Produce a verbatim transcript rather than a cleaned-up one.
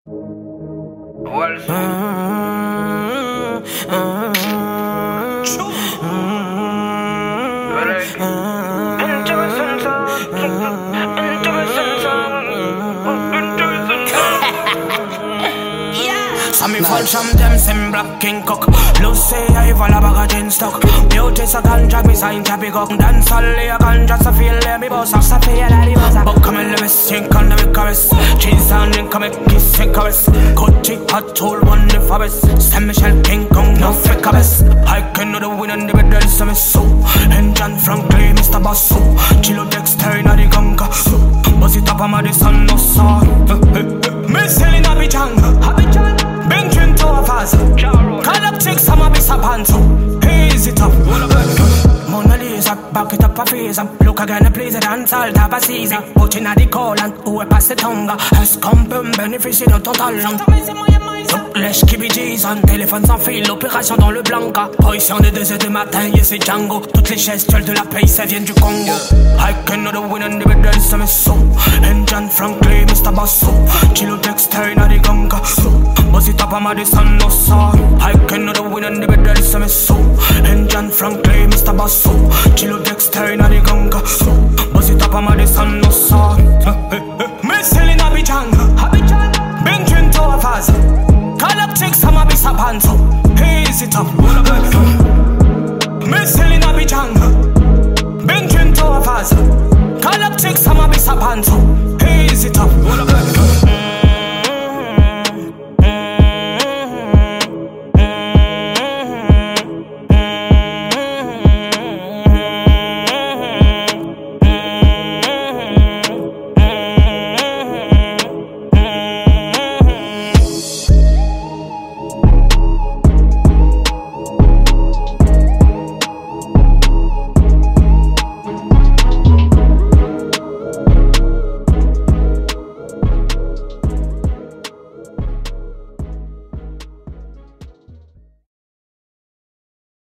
Well, mm-hmm. Mm-hmm. Mm-hmm. Interesting song. Interesting song. Interesting song. Yeah. Some me fall from them same black king cock. Lucy I fall a bag of gin stock. Beauty so can drag me sign tappy cock. Dance all day I can just a feel let me boss. Just a feel like the boss. But come and let me sink on the caress. Jeans on and come and kiss and caress. Coachy hot tool one if I best. Saint Michel King Kong no fake a best. I can know the win and the better so me so. And John Franklin Mister Basso. Chilo Dexter in the ganga. Buzz it up on my sun no saw. Me selling a bitch. Been twin to a fast. Call up chicks, I'm a piece of pants. Easy top. Mona Lisa, back it up a face. Look again, please, a dance all top a season. Putting at the call and who pass the tongue. Has come from beneficier de ton talent. Lèche qui bidise, un téléphone sans fil, opération dans le Blanca. Position des deux heures du matin, yes c'est Django. Toutes les gestuelles de la paix, ça vient du Congo. I can know the win and the better, ça me so. And John Franklin, Mister Basso. Chilo Dexter, in the ganga. Buzz it up, I'm a the sun, no saw. I can know the win and the better, ça me so. And John Franklin, Mister Basso. Chilo Dexter, in the ganga. Buzz it up, I'm a the sun, no